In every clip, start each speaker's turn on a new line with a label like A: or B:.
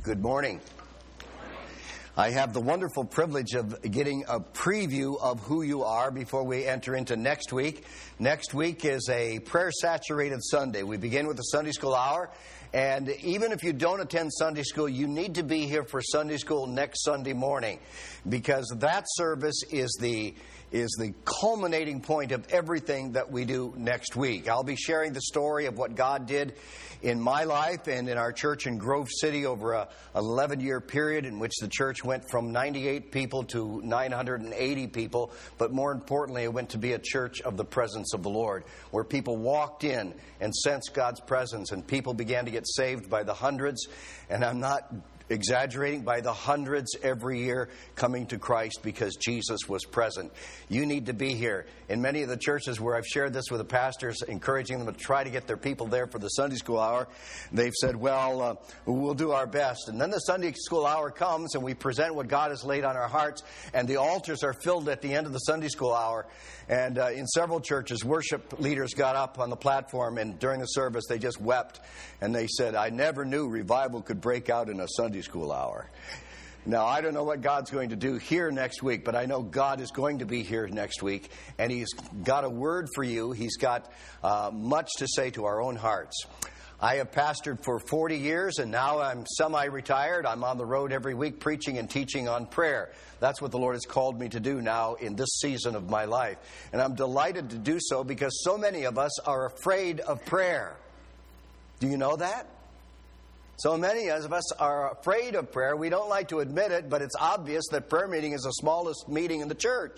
A: Good morning. I have the wonderful privilege of getting a preview of who you are before we enter into next week. Next week is a prayer-saturated Sunday. We begin with the Sunday school hour, and even if you don't attend Sunday school, you need to be here for Sunday school next Sunday morning, because that service is the culminating point of everything that we do next week. I'll be sharing the story of what God did in my life and in our church in Grove City over a 11-year period in which the church went from 98 people to 980 people. But more importantly, it went to be a church of the presence of the Lord, where people walked in and sensed God's presence, and people began to get saved by the hundreds. And I'm not exaggerating, by the hundreds every year coming to Christ because Jesus was present. You need to be here. In many of the churches where I've shared this with the pastors, encouraging them to try to get their people there for the Sunday school hour, they've said, well, we'll do our best. And then the Sunday school hour comes and we present what God has laid on our hearts, and the altars are filled at the end of the Sunday school hour. And in several churches, worship leaders got up on the platform, and during the service they just wept, and they said, I never knew revival could break out in a Sunday school hour. Now, I don't know what God's going to do here next week, but I know God is going to be here next week, and He's got a word for you. He's got much to say to our own hearts. I have pastored for 40 years, and now I'm semi-retired. I'm on the road every week preaching and teaching on prayer. That's what the Lord has called me to do now in this season of my life. And I'm delighted to do so because so many of us are afraid of prayer. Do you know that? So many of us are afraid of prayer. We don't like to admit it, but it's obvious that prayer meeting is the smallest meeting in the church.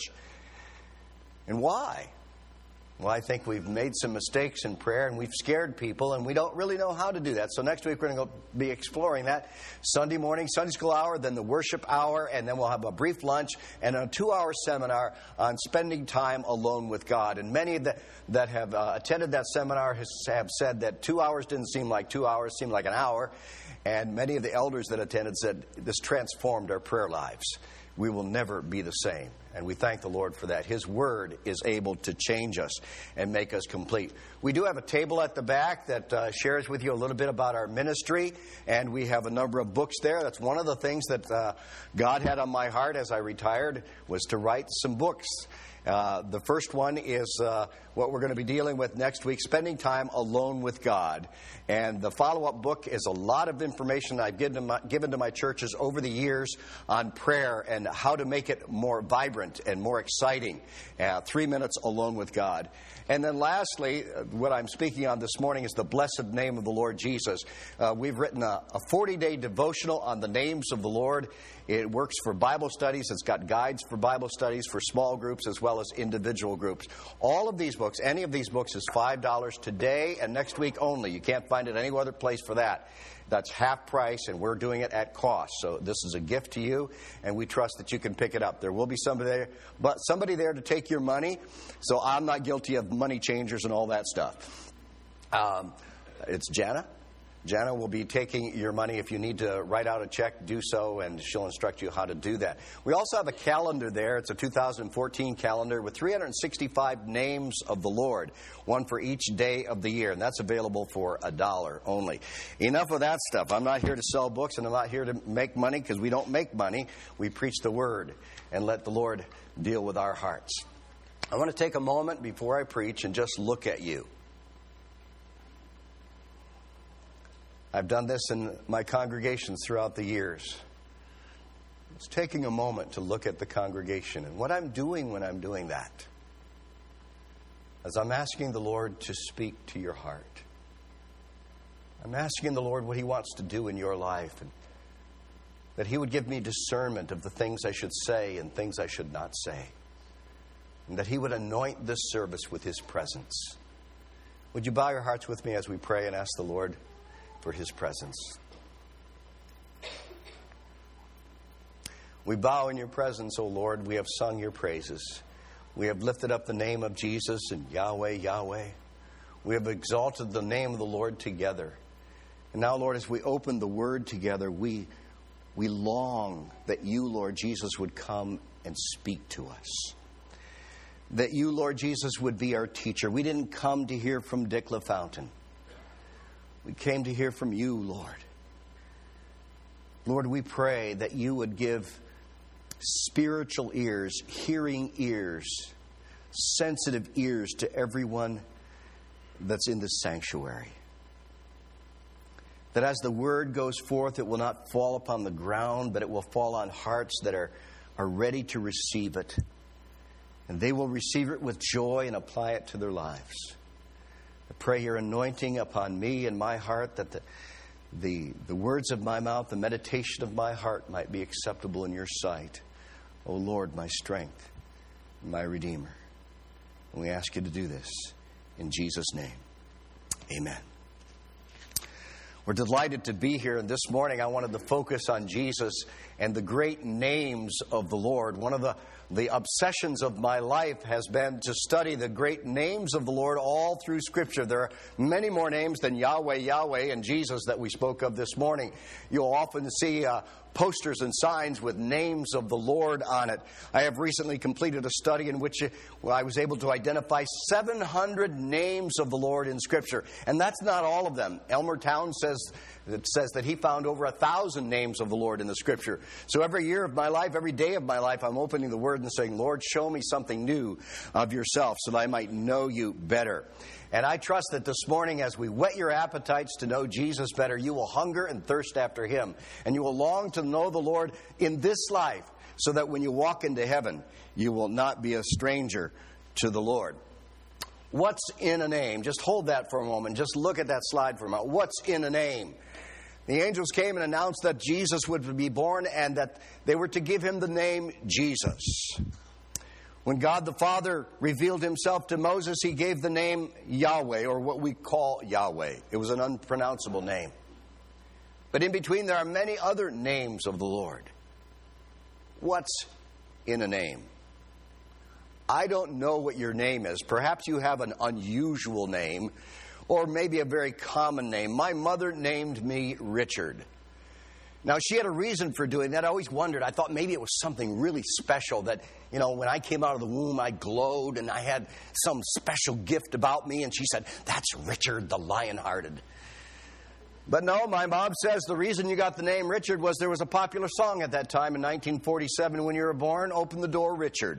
A: And why? Well, I think we've made some mistakes in prayer, and we've scared people, and we don't really know how to do that. So next week we're going to be exploring that. Sunday morning, Sunday school hour, then the worship hour, and then we'll have a brief lunch and a 2-hour seminar on spending time alone with God. And many that have attended that seminar have said that 2 hours didn't seem like 2 hours, seemed like an hour. And many of the elders that attended said this transformed our prayer lives. We will never be the same. And we thank the Lord for that. His word is able to change us and make us complete. We do have a table at the back that shares with you a little bit about our ministry. And we have a number of books there. That's one of the things that God had on my heart as I retired, was to write some books. The first one is what we're going to be dealing with next week, Spending Time Alone with God. And the follow-up book is a lot of information I've given to my churches over the years on prayer and how to make it more vibrant and more exciting. 3 minutes alone with God. And then lastly, what I'm speaking on this morning is the blessed name of the Lord Jesus. We've written a 40-day devotional on the names of the Lord. It works for Bible studies. It's got guides for Bible studies for small groups as well as individual groups. All of these books, any of these books, is $5 today and next week only. You can't find it any other place for that. That's half price, and we're doing it at cost. So this is a gift to you, and we trust that you can pick it up. There will be somebody there to take your money, so I'm not guilty of money changers and all that stuff. It's Jana. Jana will be taking your money. If you need to write out a check, do so, and she'll instruct you how to do that. We also have a calendar there. It's a 2014 calendar with 365 names of the Lord, one for each day of the year, and that's available for $1 only. Enough of that stuff. I'm not here to sell books, and I'm not here to make money, because we don't make money. We preach the Word and let the Lord deal with our hearts. I want to take a moment before I preach and just look at you. I've done this in my congregations throughout the years. It's taking a moment to look at the congregation and what I'm doing when I'm doing that. As I'm asking the Lord to speak to your heart. I'm asking the Lord what He wants to do in your life, and that He would give me discernment of the things I should say and things I should not say. And that He would anoint this service with His presence. Would you bow your hearts with me as we pray and ask the Lord for His presence? We bow in your presence, O Lord. We have sung your praises. We have lifted up the name of Jesus and Yahweh, Yahweh. We have exalted the name of the Lord together. And now, Lord, as we open the Word together, we long that you, Lord Jesus, would come and speak to us. That you, Lord Jesus, would be our teacher. We didn't come to hear from Dick LaFountain. We came to hear from you, Lord. Lord, we pray that you would give spiritual ears, hearing ears, sensitive ears to everyone that's in this sanctuary. That as the word goes forth, it will not fall upon the ground, but it will fall on hearts that are ready to receive it. And they will receive it with joy and apply it to their lives. I pray your anointing upon me and my heart, that the words of my mouth, the meditation of my heart might be acceptable in your sight. O Lord, my strength, my Redeemer. And we ask you to do this in Jesus' name. Amen. We're delighted to be here, and this morning I wanted to focus on Jesus and the great names of the Lord. One of the obsessions of my life has been to study the great names of the Lord all through Scripture. There are many more names than Yahweh, Yahweh, and Jesus that we spoke of this morning. You'll often see posters and signs with names of the Lord on it. I have recently completed a study in which I was able to identify 700 names of the Lord in Scripture. And that's not all of them. Elmer Town says that he found over 1,000 names of the Lord in the Scripture. So every year of my life, every day of my life, I'm opening the Word and saying, Lord, show me something new of yourself so that I might know you better. And I trust that this morning, as we whet your appetites to know Jesus better, you will hunger and thirst after him. And you will long to know the Lord in this life, so that when you walk into heaven, you will not be a stranger to the Lord. What's in a name? Just hold that for a moment. Just look at that slide for a moment. What's in a name? The angels came and announced that Jesus would be born and that they were to give him the name Jesus. When God the Father revealed himself to Moses, he gave the name Yahweh, or what we call Yahweh. It was an unpronounceable name. But in between, there are many other names of the Lord. What's in a name? I don't know what your name is. Perhaps you have an unusual name, or maybe a very common name. My mother named me Richard. Now, she had a reason for doing that. I always wondered. I thought maybe it was something really special that, when I came out of the womb, I glowed and I had some special gift about me. And she said, that's Richard the Lion-Hearted. But no, my mom says the reason you got the name Richard was there was a popular song at that time in 1947 when you were born, Open the Door, Richard.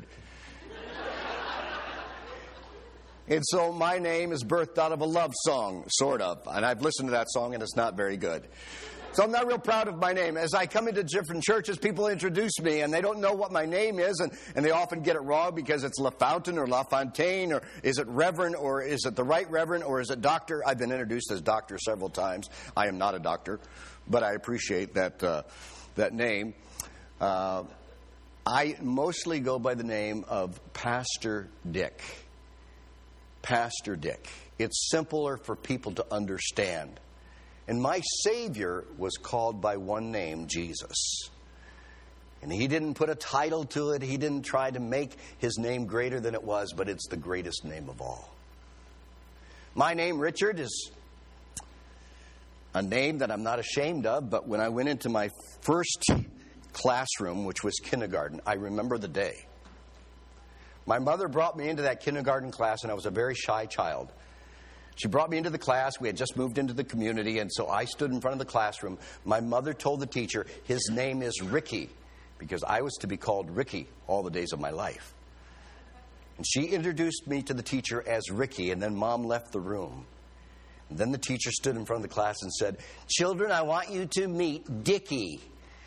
A: And so my name is birthed out of a love song, sort of. And I've listened to that song, and it's not very good. So I'm not real proud of my name. As I come into different churches, people introduce me, and they don't know what my name is, and they often get it wrong because it's LaFountain or LaFontaine, or is it Reverend, or is it the Right Reverend, or is it Doctor? I've been introduced as Doctor several times. I am not a doctor, but I appreciate that name. I mostly go by the name of Pastor Dick. Pastor Dick. It's simpler for people to understand. And my Savior was called by one name, Jesus. And he didn't put a title to it. He didn't try to make his name greater than it was, but it's the greatest name of all. My name, Richard, is a name that I'm not ashamed of, but when I went into my first classroom, which was kindergarten, I remember the day. My mother brought me into that kindergarten class, and I was a very shy child. She brought me into the class. We had just moved into the community, and so I stood in front of the classroom. My mother told the teacher, his name is Ricky, because I was to be called Ricky all the days of my life. And she introduced me to the teacher as Ricky, and then Mom left the room. And then the teacher stood in front of the class and said, children, I want you to meet Dickie.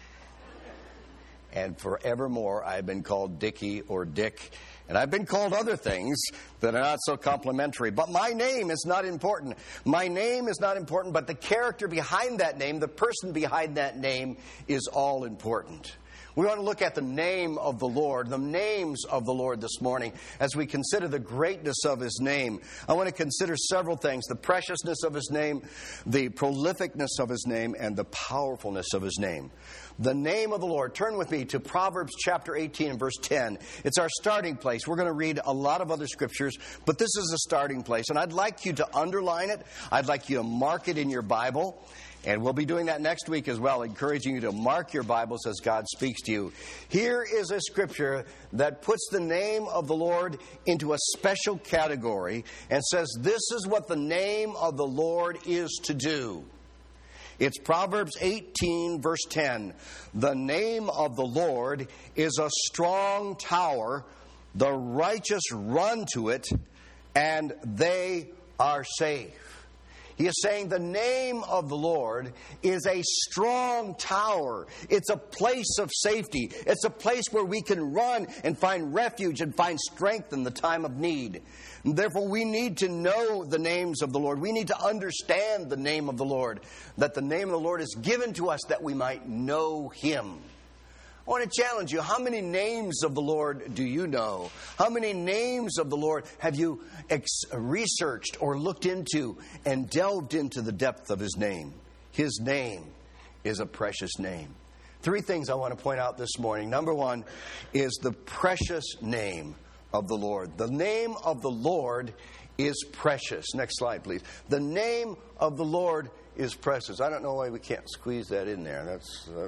A: And forevermore, I've been called Dickie or Dick. And I've been called other things that are not so complimentary. But my name is not important. My name is not important, but the character behind that name, the person behind that name, is all important. We want to look at the name of the Lord, the names of the Lord this morning as we consider the greatness of his name. I want to consider several things: the preciousness of his name, the prolificness of his name, and the powerfulness of his name. The name of the Lord. Turn with me to Proverbs chapter 18 and verse 10. It's our starting place. We're going to read a lot of other scriptures, but this is a starting place. And I'd like you to underline it. I'd like you to mark it in your Bible. And we'll be doing that next week as well, encouraging you to mark your Bibles as God speaks to you. Here is a scripture that puts the name of the Lord into a special category and says this is what the name of the Lord is to do. It's Proverbs 18, verse 10. The name of the Lord is a strong tower. The righteous run to it, and they are safe. He is saying the name of the Lord is a strong tower. It's a place of safety. It's a place where we can run and find refuge and find strength in the time of need. And therefore, we need to know the names of the Lord. We need to understand the name of the Lord, that the name of the Lord is given to us that we might know Him. I want to challenge you. How many names of the Lord do you know? How many names of the Lord have you researched or looked into and delved into the depth of His name? His name is a precious name. 3 things I want to point out this morning. Number 1 is the precious name of the Lord. The name of the Lord is precious. Next slide, please. The name of the Lord is precious. I don't know why we can't squeeze that in there.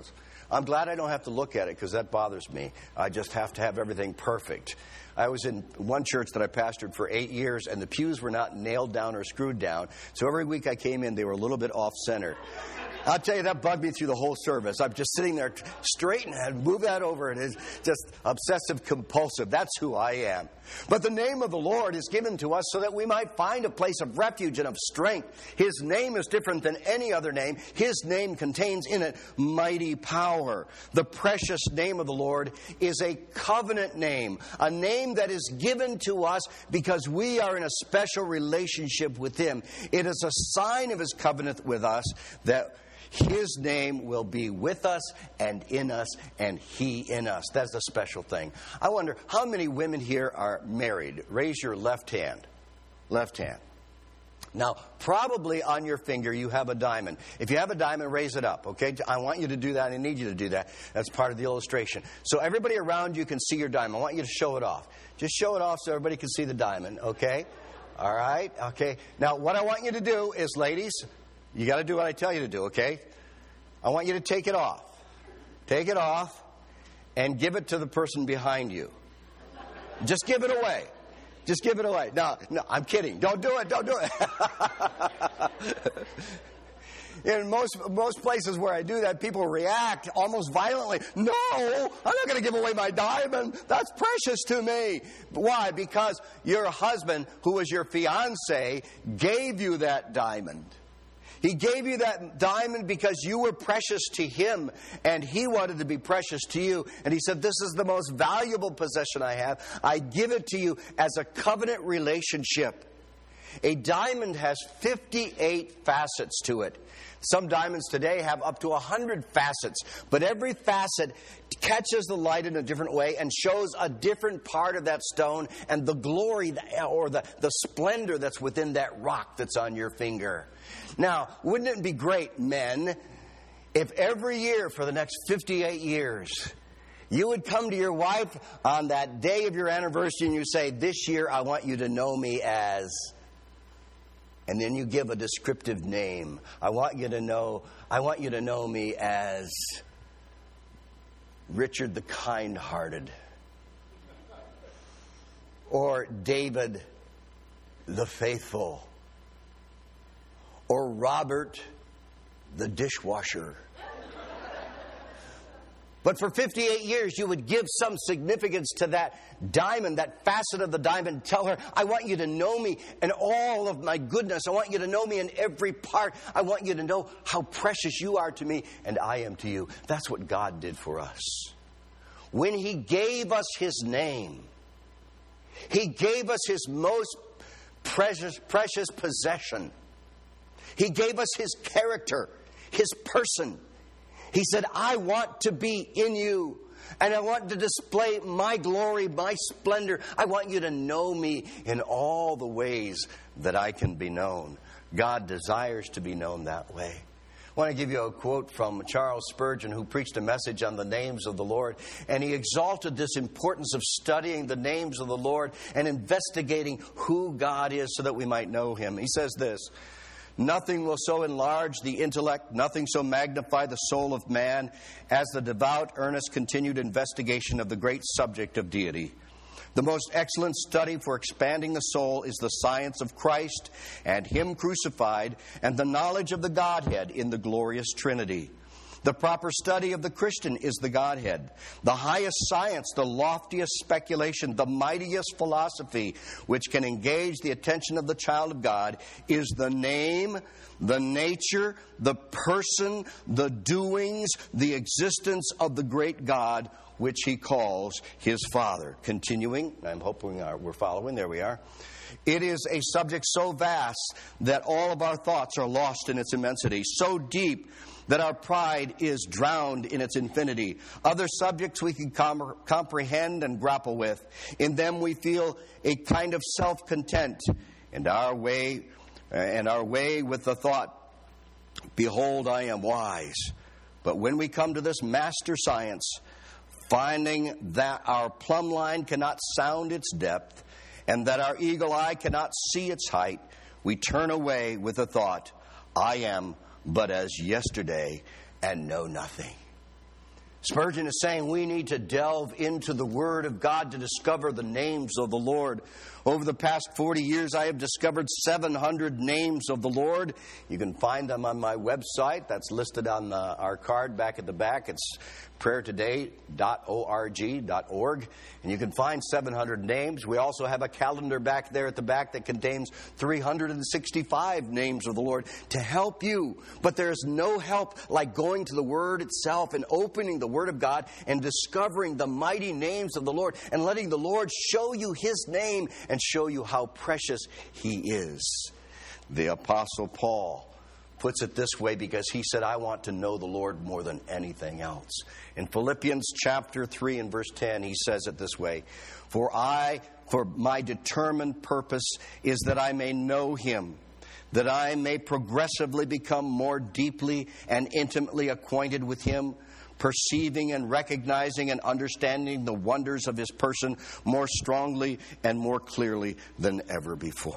A: I'm glad I don't have to look at it because that bothers me. I just have to have everything perfect. I was in one church that I pastored for 8 years, and the pews were not nailed down or screwed down. So every week I came in, they were a little bit off-center. I'll tell you, that bugged me through the whole service. I'm just sitting there, straighten that, move that over. It is just obsessive compulsive. That's who I am. But the name of the Lord is given to us so that we might find a place of refuge and of strength. His name is different than any other name. His name contains in it mighty power. The precious name of the Lord is a covenant name, a name that is given to us because we are in a special relationship with Him. It is a sign of His covenant with us that His name will be with us and in us and He in us. That's a special thing. I wonder, how many women here are married? Raise your left hand. Left hand. Now, probably on your finger you have a diamond. If you have a diamond, raise it up, okay? I want you to do that. I need you to do that. That's part of the illustration. So everybody around you can see your diamond. I want you to show it off. Just show it off so everybody can see the diamond, okay? All right? Okay. Now, what I want you to do is, ladies, you got to do what I tell you to do, okay? I want you to take it off. Take it off and give it to the person behind you. Just give it away. Just give it away. No, I'm kidding. Don't do it. Don't do it. In most places where I do that, people react almost violently. No, I'm not going to give away my diamond. That's precious to me. Why? Because your husband, who was your fiancé, gave you that diamond. He gave you that diamond because you were precious to him, and he wanted to be precious to you. And he said, this is the most valuable possession I have. I give it to you as a covenant relationship. A diamond has 58 facets to it. Some diamonds today have up to 100 facets, but every facet catches the light in a different way and shows a different part of that stone and the glory or the splendor that's within that rock that's on your finger. Now, wouldn't it be great, men, if every year for the next 58 years, you would come to your wife on that day of your anniversary and you say, this year I want you to know me as... And then you give a descriptive name. I want you to know me as Richard the Kind-Hearted, or David the Faithful, or Robert the Dishwasher. But for 58 years, you would give some significance to that diamond, that facet of the diamond. Tell her, I want you to know me in all of my goodness. I want you to know me in every part. I want you to know how precious you are to me and I am to you. That's what God did for us. When He gave us His name, He gave us His most precious possession. He gave us His character, His person. He said, I want to be in you, and I want to display my glory, my splendor. I want you to know me in all the ways that I can be known. God desires to be known that way. I want to give you a quote from Charles Spurgeon, who preached a message on the names of the Lord, and he exalted this importance of studying the names of the Lord and investigating who God is so that we might know Him. He says this, nothing will so enlarge the intellect, nothing so magnify the soul of man as the devout, earnest, continued investigation of the great subject of deity. The most excellent study for expanding the soul is the science of Christ and Him crucified and the knowledge of the Godhead in the glorious Trinity. The proper study of the Christian is the Godhead. The highest science, the loftiest speculation, the mightiest philosophy which can engage the attention of the child of God is the name, the nature, the person, the doings, the existence of the great God which He calls His Father. Continuing, I'm hoping we're following. There we are. It is a subject so vast that all of our thoughts are lost in its immensity, so deep that our pride is drowned in its infinity. Other subjects we can comprehend and grapple with. In them we feel a kind of self-content, and our way with the thought, behold, I am wise. But when we come to this master science, finding that our plumb line cannot sound its depth, and that our eagle eye cannot see its height, we turn away with the thought, I am but as yesterday and know nothing. Spurgeon is saying we need to delve into the Word of God to discover the names of the Lord. Over the past 40 years, I have discovered 700 names of the Lord. You can find them on my website. That's listed on our card back at the back. It's prayertoday.org. And you can find 700 names. We also have a calendar back there at the back that contains 365 names of the Lord to help you. But there's no help like going to the Word itself and opening the Word of God and discovering the mighty names of the Lord and letting the Lord show you His name and show you how precious He is. The Apostle Paul puts it this way because he said, I want to know the Lord more than anything else. In Philippians chapter 3 and verse 10, he says it this way, For my determined purpose is that I may know Him, that I may progressively become more deeply and intimately acquainted with Him, perceiving and recognizing and understanding the wonders of His person more strongly and more clearly than ever before.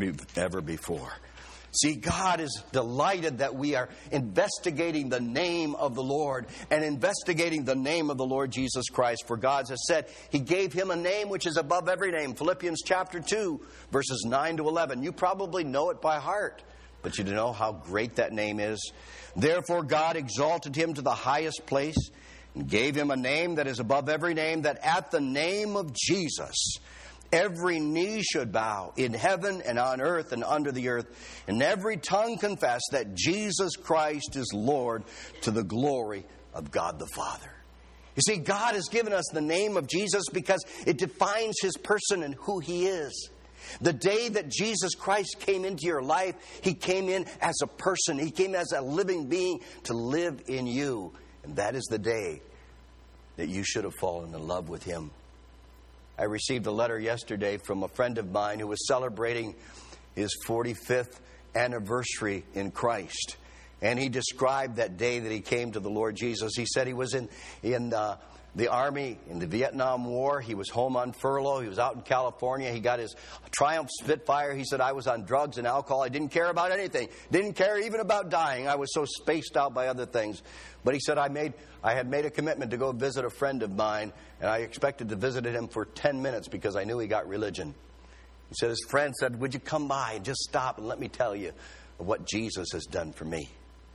A: See, God is delighted that we are investigating the name of the Lord and investigating the name of the Lord Jesus Christ. For God has said He gave Him a name which is above every name. Philippians chapter 2, verses 9 to 11. You probably know it by heart, but you know how great that name is. Therefore God exalted Him to the highest place and gave Him a name that is above every name, that at the name of Jesus every knee should bow in heaven and on earth and under the earth, and every tongue confess that Jesus Christ is Lord, to the glory of God the Father. You see, God has given us the name of Jesus because it defines His person and who He is. The day that Jesus Christ came into your life, He came in as a person. He came as a living being to live in you. And that is the day that you should have fallen in love with Him. I received a letter yesterday from a friend of mine who was celebrating his 45th anniversary in Christ. And he described that day that he came to the Lord Jesus. He said he was in the Army in the Vietnam War. He was home on furlough. He was out in California. He got his Triumph Spitfire. He said, I was on drugs and alcohol. I didn't care about anything. Didn't care even about dying. I was so spaced out by other things. But he said, I had made a commitment to go visit a friend of mine, and I expected to visit him for 10 minutes because I knew he got religion. He said, his friend said, would you come by and just stop and let me tell you what Jesus has done for me?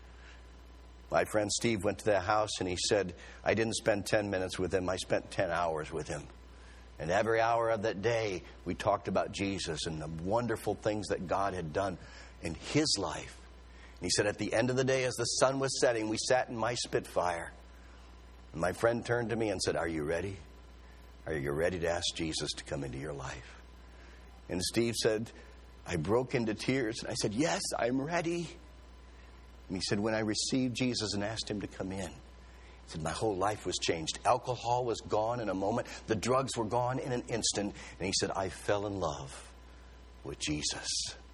A: My friend Steve went to the house and he said, I didn't spend 10 minutes with him. I spent 10 hours with him. And every hour of that day, we talked about Jesus and the wonderful things that God had done in his life. And he said, at the end of the day, as the sun was setting, we sat in my Spitfire. And my friend turned to me and said, are you ready? Are you ready to ask Jesus to come into your life? And Steve said, I broke into tears. And I said, yes, I'm ready. And he said, when I received Jesus and asked Him to come in, he said, my whole life was changed. Alcohol was gone in a moment. The drugs were gone in an instant. And he said, I fell in love with Jesus.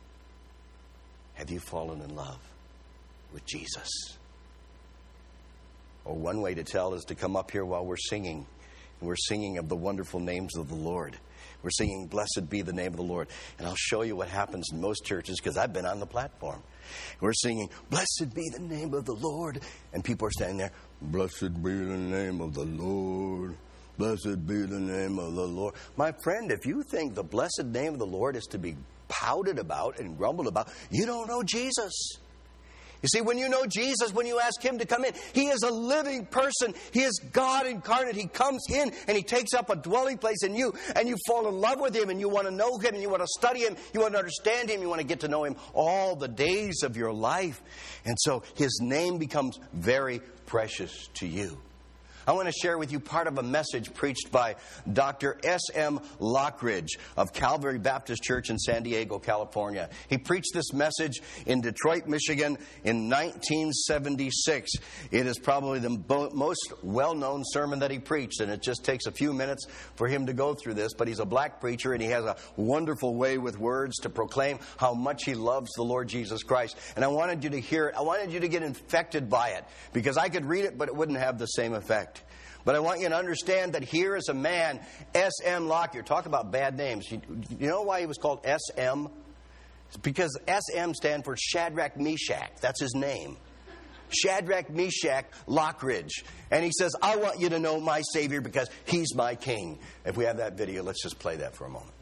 A: Have you fallen in love with Jesus? Or one way to tell is to come up here while we're singing. And we're singing of the wonderful names of the Lord. We're singing, blessed be the name of the Lord. And I'll show you what happens in most churches because I've been on the platform. We're singing, blessed be the name of the Lord. And people are standing there, blessed be the name of the Lord. Blessed be the name of the Lord. My friend, if you think the blessed name of the Lord is to be pouted about and grumbled about, you don't know Jesus. You see, when you know Jesus, when you ask Him to come in, He is a living person. He is God incarnate. He comes in and He takes up a dwelling place in you, and you fall in love with Him, and you want to know Him, and you want to study Him, you want to understand Him, you want to get to know Him all the days of your life. And so His name becomes very precious to you. I want to share with you part of a message preached by Dr. S.M. Lockridge of Calvary Baptist Church in San Diego, California. He preached this message in Detroit, Michigan in 1976. It is probably the most well-known sermon that he preached, and it just takes a few minutes for him to go through this. But he's a black preacher, and he has a wonderful way with words to proclaim how much he loves the Lord Jesus Christ. And I wanted you to hear it. I wanted you to get infected by it, because I could read it, but it wouldn't have the same effect. But I want you to understand that here is a man, S.M. Lockridge. Talk about bad names. You know why he was called S.M.? It's because S.M. stands for Shadrach Meshach. That's his name. Shadrach Meshach Lockridge. And he says, I want you to know my Savior because He's my King. If we have that video, let's just play that for a moment.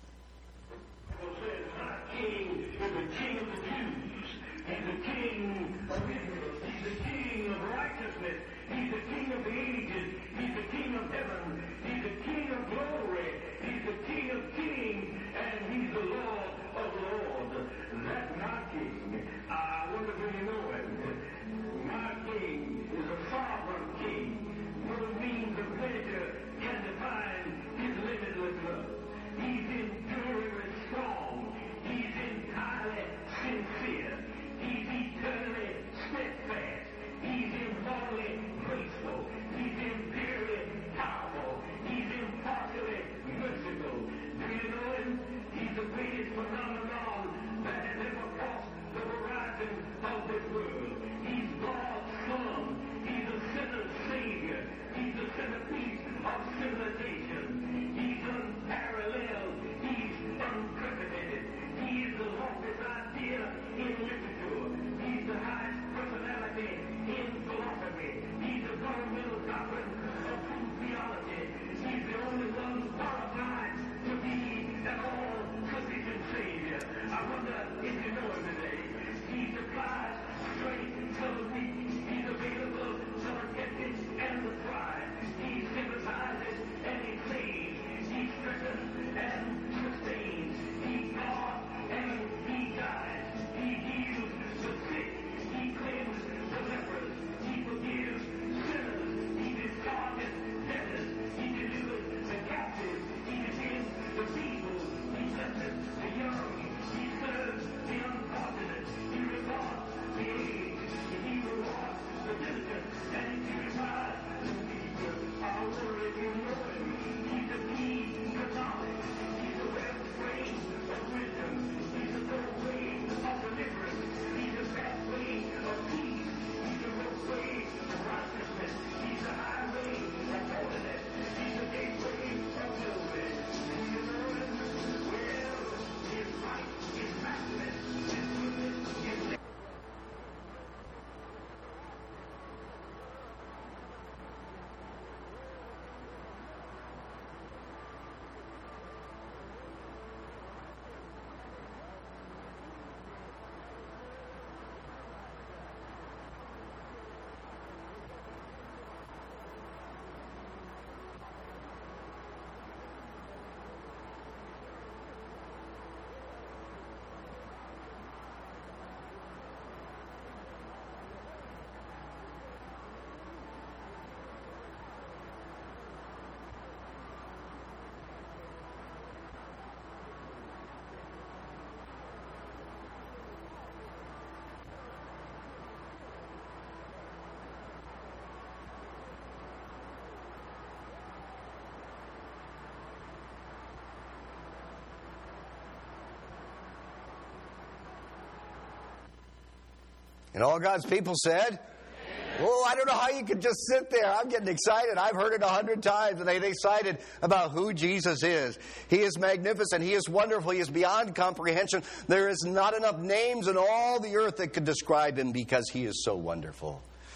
A: And all God's people said, oh, I don't know how you could just sit there. I'm getting excited. I've heard it 100 times, and I get excited about who Jesus is. He is magnificent. He is wonderful. He is beyond comprehension. There is not enough names in all the earth that could describe Him because He is so wonderful.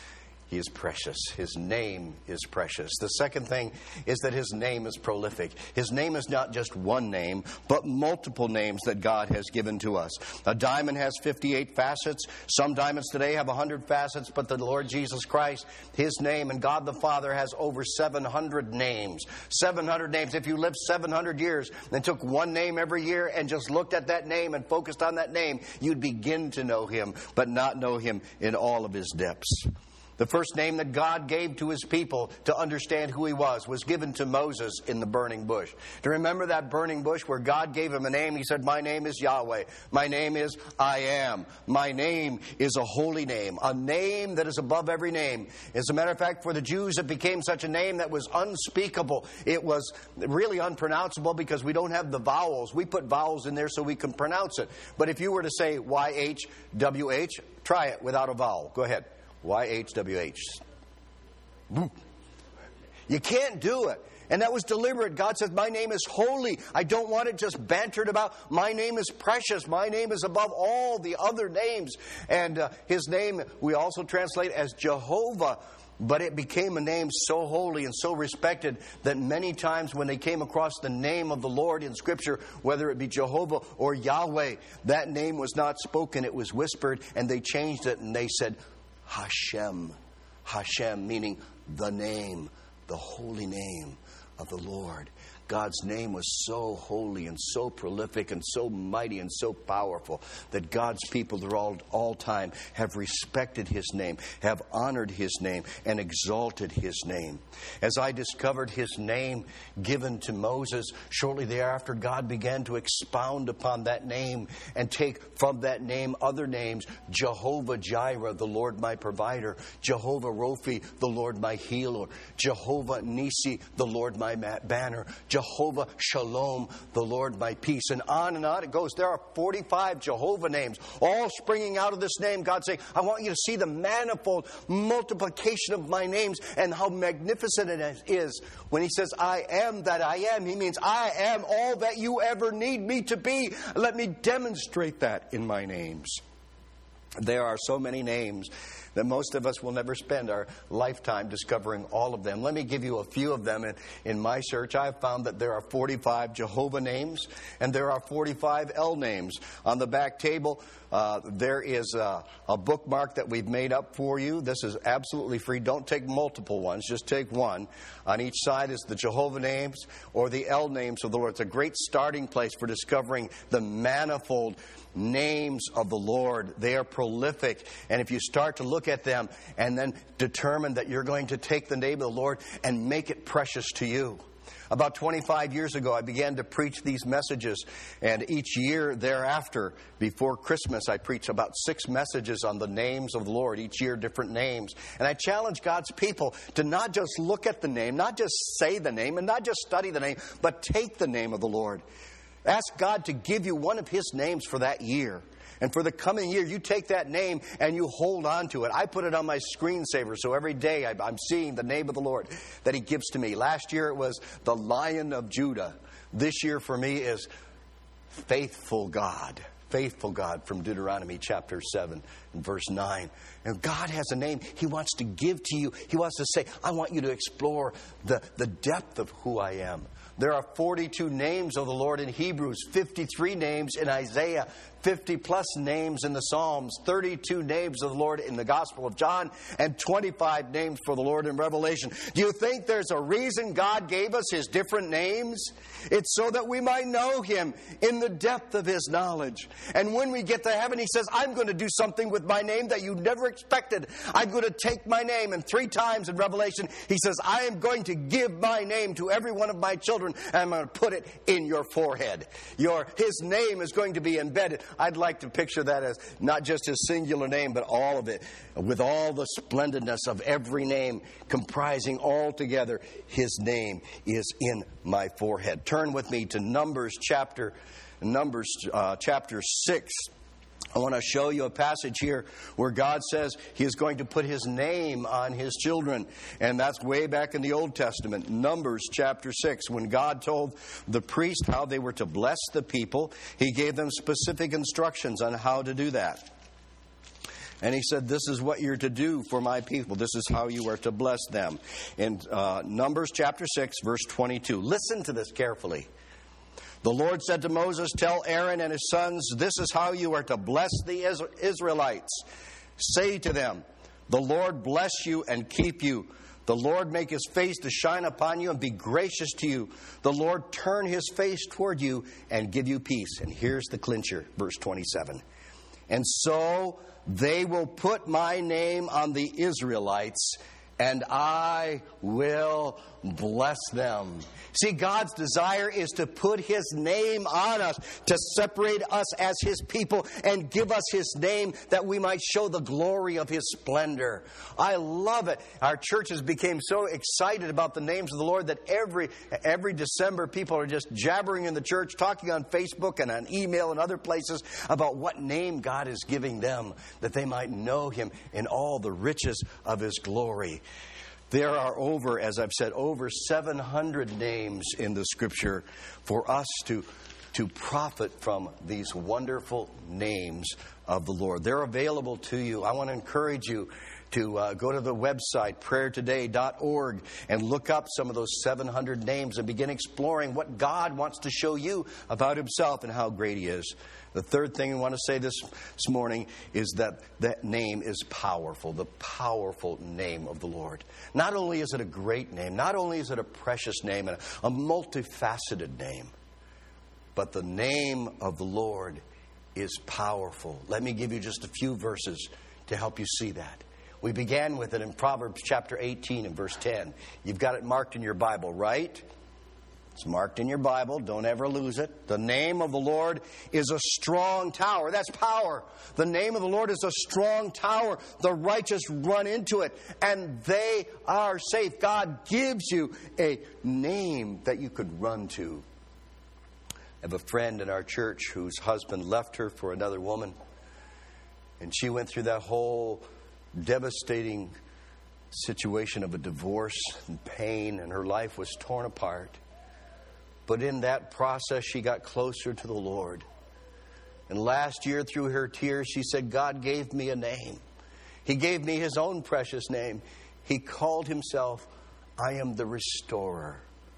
A: He is precious. His name is precious. The second thing is that His name is prolific. His name is not just one name, but multiple names that God has given to us. A diamond has 58 facets. Some diamonds today have 100 facets, but the Lord Jesus Christ, His name, and God the Father has over 700 names. 700 names. If you lived 700 years and took one name every year and just looked at that name and focused on that name, you'd begin to know Him, but not know Him in all of His depths. The first name that God gave to His people to understand who He was given to Moses in the burning bush. Do you remember that burning bush where God gave him a name? He said, "My name is Yahweh. My name is I Am. My name is a holy name, a name that is above every name." As a matter of fact, for the Jews, it became such a name that was unspeakable. It was really unpronounceable because we don't have the vowels. We put vowels in there so we can pronounce it. But if you were to say YHWH, try it without a vowel. Go ahead. YHWH. You can't do it. And that was deliberate. God says, "My name is holy. I don't want it just bantered about. My name is precious. My name is above all the other names." And His name we also translate as Jehovah. But it became a name so holy and so respected that many times when they came across the name of the Lord in Scripture, whether it be Jehovah or Yahweh, that name was not spoken. It was whispered, and they changed it and they said, Hashem. Hashem, meaning the name, the holy name of the Lord. God's name was so holy and so prolific and so mighty and so powerful that God's people throughout all time have respected His name, have honored His name, and exalted His name. As I discovered His name given to Moses, shortly thereafter God began to expound upon that name and take from that name other names. Jehovah Jireh, the Lord my provider. Jehovah Rophi, the Lord my healer. Jehovah Nisi, the Lord my banner. Jehovah Shalom, the Lord my peace. And on it goes. There are 45 Jehovah names, all springing out of this name. God saying, "I want you to see the manifold multiplication of my names and how magnificent it is." When He says, "I am that I am," He means I am all that you ever need me to be. Let me demonstrate that in my names. There are so many names that most of us will never spend our lifetime discovering all of them. Let me give you a few of them. In my search, I've found that there are 45 Jehovah names, and there are 45 El names. On the back table, there is a bookmark that we've made up for you. This is absolutely free. Don't take multiple ones. Just take one. On each side is the Jehovah names or the El names of the Lord. It's a great starting place for discovering the manifold names of the Lord. They are prolific. And if you start to look at them and then determine that you're going to take the name of the Lord and make it precious to you. About 25 years ago, I began to preach these messages. And each year thereafter, before Christmas, I preach about 6 messages on the names of the Lord. Each year, different names. And I challenge God's people to not just look at the name, not just say the name, and not just study the name, but take the name of the Lord. Ask God to give you one of His names for that year. And for the coming year, you take that name and you hold on to it. I put it on my screensaver, so every day I'm seeing the name of the Lord that He gives to me. Last year it was the Lion of Judah. This year for me is Faithful God. Faithful God from Deuteronomy chapter 7 and verse 9. And God has a name He wants to give to you. He wants to say, I want you to explore the depth of who I am. There are 42 names of the Lord in Hebrews, 53 names in Isaiah, 50 plus names in the Psalms, 32 names of the Lord in the Gospel of John, and 25 names for the Lord in Revelation. Do you think there's a reason God gave us His different names? It's so that we might know Him in the depth of His knowledge. And when we get to heaven, He says, I'm going to do something with my name that you never expected. I'm going to take my name. And 3 times in Revelation, He says, I am going to give my name to every one of my children, and I'm going to put it in your forehead. His name is going to be embedded. I'd like to picture that as not just His singular name, but all of it, with all the splendidness of every name comprising all together. His name is in my forehead. Turn with me to Numbers chapter 6. I want to show you a passage here where God says He is going to put His name on His children. And that's way back in the Old Testament. Numbers chapter 6. When God told the priest how they were to bless the people, He gave them specific instructions on how to do that. And he said, this is what you're to do for my people. This is how you are to bless them. In Numbers chapter 6, verse 22. Listen to this carefully. The Lord said to Moses, tell Aaron and his sons, this is how you are to bless the Israelites. Say to them, the Lord bless you and keep you. The Lord make his face to shine upon you and be gracious to you. The Lord turn his face toward you and give you peace. And here's the clincher, verse 27. And so they will put my name on the Israelites, and I will bless them. See, God's desire is to put his name on us, to separate us as his people and give us his name that we might show the glory of his splendor. I love it. Our churches became so excited about the names of the Lord that every December people are just jabbering in the church, talking on Facebook and on email and other places about what name God is giving them, that they might know him in all the riches of his glory. There are as I've said, over 700 names in the Scripture for us to profit from these wonderful names of the Lord. They're available to you. I want to encourage you to go to the website, prayertoday.org, and look up some of those 700 names and begin exploring what God wants to show you about himself and how great he is. The third thing I want to say this morning is that name is powerful, the powerful name of the Lord. Not only is it a great name, not only is it a precious name and a multifaceted name, but the name of the Lord is powerful. Let me give you just a few verses to help you see that. We began with it in Proverbs chapter 18 and verse 10. You've got it marked in your Bible, right? It's marked in your Bible. Don't ever lose it. The name of the Lord is a strong tower. That's power. The name of the Lord is a strong tower. The righteous run into it, and they are safe. God gives you a name that you could run to. I have a friend in our church whose husband left her for another woman, and she went through that whole devastating situation of a divorce and pain, and her life was torn apart. But in that process, she got closer to the Lord. And last year, through her tears, she said, God gave me a name. He gave me his own precious name. He called himself, I am the restorer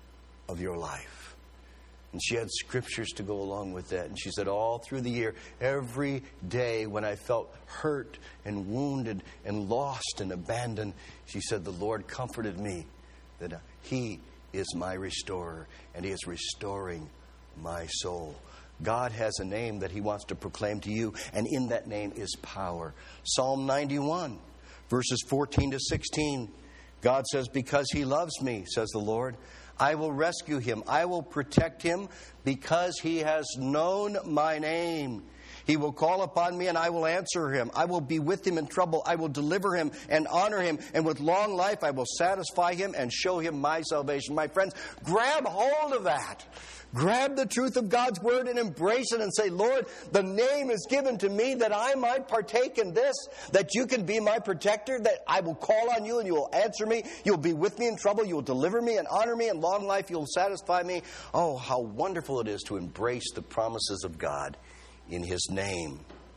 A: of your life. And she had scriptures to go along with that. And she said, all through the year, every day when I felt hurt and wounded and lost and abandoned, she said, the Lord comforted me that he is my restorer, and he is restoring my soul. God has a name that he wants to proclaim to you, and in that name is power. Psalm 91, verses 14 to 16. God says, because he loves me, says the Lord, I will rescue him. I will protect him because he has known my name. He will call upon me and I will answer him. I will be with him in trouble. I will deliver him and honor him. And with long life I will satisfy him and show him my salvation. My friends, grab hold of that. Grab the truth of God's word and embrace it and say, Lord, the name is given to me that I might partake in this, that you can be my protector, that I will call on you and you will answer me. You'll be with me in trouble. You will deliver me and honor me. In long life you will satisfy me. Oh, how wonderful it is to embrace the promises of God in his name.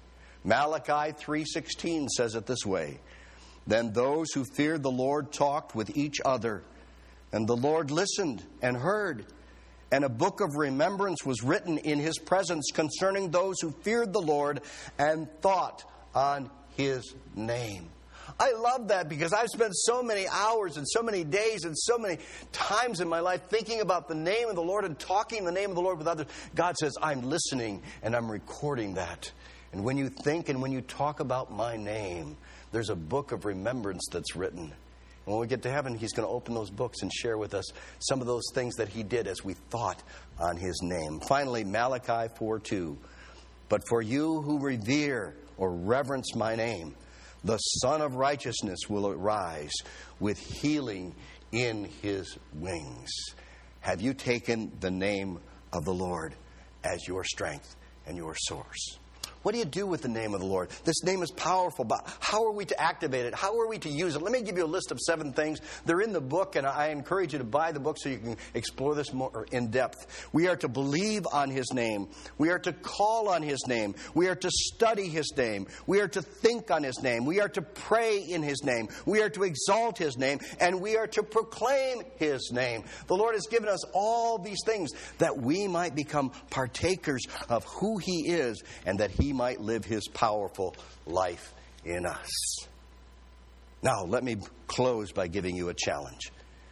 A: Malachi 3:16 says it this way. Then those who feared the Lord talked with each other, and the Lord listened and heard. And a book of remembrance was written in his presence concerning those who feared the Lord and thought on his name. I love that because I've spent so many hours and so many days and so many times in my life thinking about the name of the Lord and talking the name of the Lord with others. God says, I'm listening and I'm recording that. And when you think and when you talk about my name, there's a book of remembrance that's written. And when we get to heaven, he's going to open those books and share with us some of those things that he did as we thought on his name. Finally, Malachi 4:2. But for you who revere or reverence my name, the Son of Righteousness will arise with healing in his wings. Have you taken the name of the Lord as your strength and your source? What do you do with the name of the Lord? This name is powerful, but how are we to activate it? How are we to use it? Let me give you a list of 7 things. They're in the book, and I encourage you to buy the book so you can explore this more in depth. We are to believe on His name. We are to call on His name. We are to study His name. We are to think on His name. We are to pray in His name. We are to exalt His name, and we are to proclaim His name. The Lord has given us all these things that we might become partakers of who He is, and that He might live His powerful life in us. Now, let me close by giving you a challenge.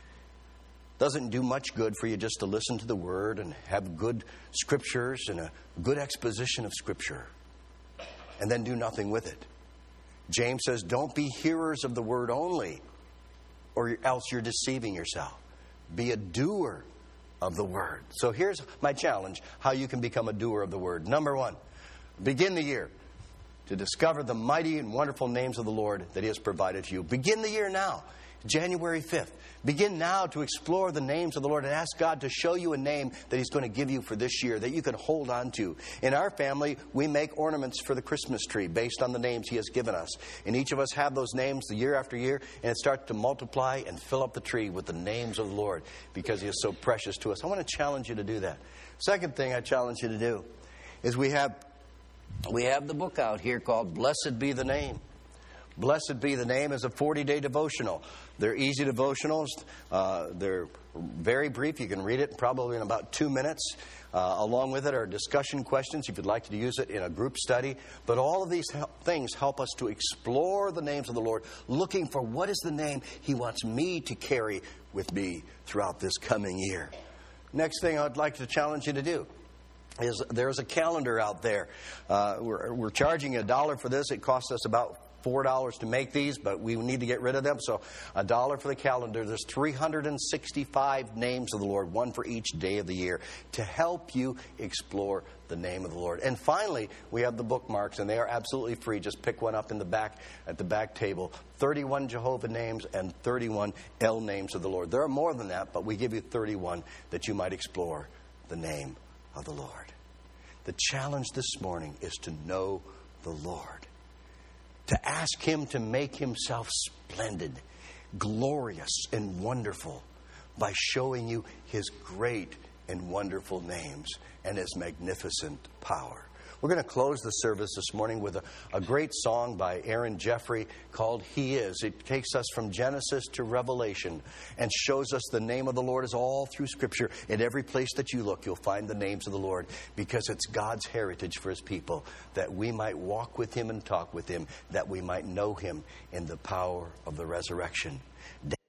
A: Doesn't do much good for you just to listen to the Word and have good scriptures and a good exposition of Scripture and then do nothing with it. James says, don't be hearers of the Word only, or else you're deceiving yourself. Be a doer of the Word. So here's my challenge, how you can become a doer of the Word. Number 1, begin the year to discover the mighty and wonderful names of the Lord that He has provided to you. Begin the year now, January 5th. Begin now to explore the names of the Lord and ask God to show you a name that He's going to give you for this year that you can hold on to. In our family, we make ornaments for the Christmas tree based on the names He has given us. And each of us have those names the year after year, and it starts to multiply and fill up the tree with the names of the Lord because He is so precious to us. I want to challenge you to do that. Second thing I challenge you to do is we have the book out here called Blessed Be the Name. Blessed Be the Name is a 40-day devotional. They're easy devotionals. They're very brief. You can read it probably in about 2 minutes. Along with it are discussion questions if you'd like to use it in a group study. But all of these things help us to explore the names of the Lord, looking for what is the name He wants me to carry with me throughout this coming year. Next thing I'd like to challenge you to do is there's a calendar out there. We're charging $1 for this. It costs us about $4 to make these, but we need to get rid of them. So $1 for the calendar. There's 365 names of the Lord, one for each day of the year, to help you explore the name of the Lord. And finally, we have the bookmarks, and they are absolutely free. Just pick one up in the back at the back table. 31 Jehovah names and 31 El names of the Lord. There are more than that, but we give you 31 that you might explore the name of the Lord. The challenge this morning is to know the Lord. To ask Him to make Himself splendid, glorious, and wonderful by showing you His great and wonderful names and His magnificent power. We're going to close the service this morning with a great song by Aaron Jeffrey called He Is. It takes us from Genesis to Revelation and shows us the name of the Lord is all through Scripture. In every place that you look, you'll find the names of the Lord because it's God's heritage for His people that we might walk with Him and talk with Him, that we might know Him in the power of the resurrection.